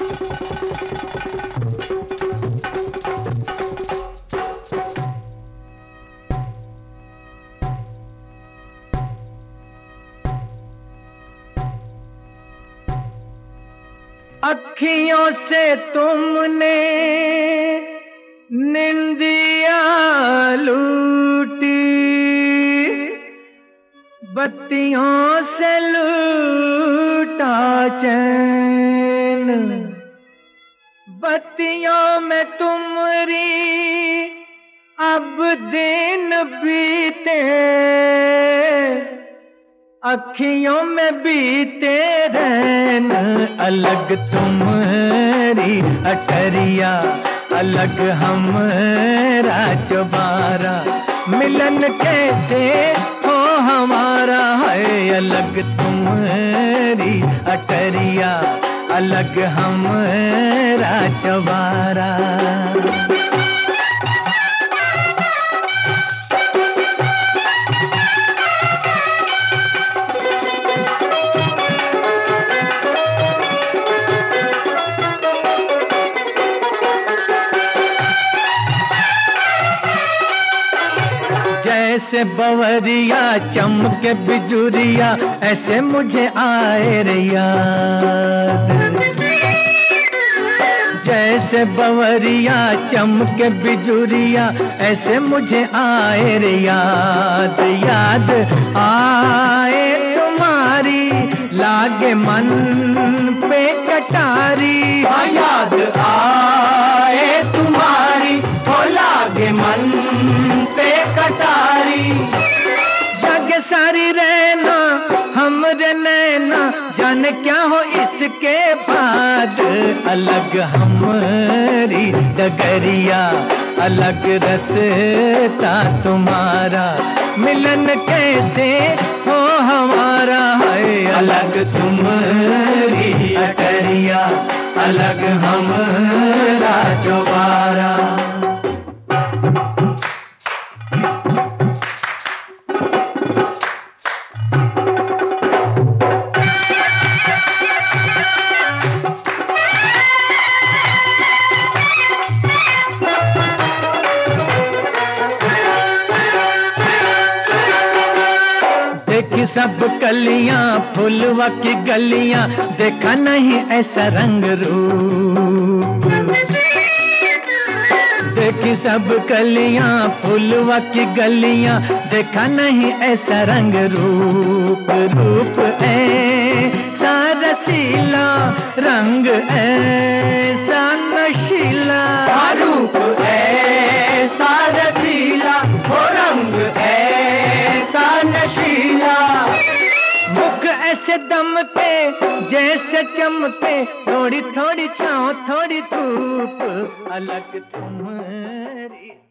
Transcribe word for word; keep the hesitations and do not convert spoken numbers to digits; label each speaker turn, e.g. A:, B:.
A: अखियों से तुमने निंदिया लूटी, बत्तियों से लूटा चैन। बत्तियों में तुम्हारी अब दिन बीते, अखियों में बीते रैन। अलग तुम्हारी अटरिया, अलग हमारा चौबारा, मिलन कैसे हो हमारा है। अलग तुम्हारी अटरिया, अलग हमारा चौबारा। जैसे बवरिया चमके बिजुरिया, ऐसे मुझे आए रे याद। जैसे बवरिया चमके बिजुरिया, ऐसे मुझे आए रे याद। याद आए तुम्हारी, लागे मन पे कटारी। याद आए तुम्हारी, हो लागे मन पे कटारी। जग सारी रहना हमरे नैना, जाने क्या हो इसके बाद। अलग हमारी डगरिया, अलग रसता तुम्हारा, मिलन कैसे हो हमारा है। अलग तुम्हारी अटरिया, अलग हमारा चौबारा। देखी सब कलियां फूलवा की गलियां, देखा नहीं ऐसा रंग रूप। देखी सब कलियां फूलवा की गलियां, देखा नहीं ऐसा रंग रूप। रूप ऐसा रसीला, रंग ऐसा नशीला। रूप ऐसा रसीला, हो रंग ऐसा नशीला। मुख ऐसे दमके जैसे चमके, थोड़ी थोड़ी छाँव थोड़ी धूप। अलग तुम्हारी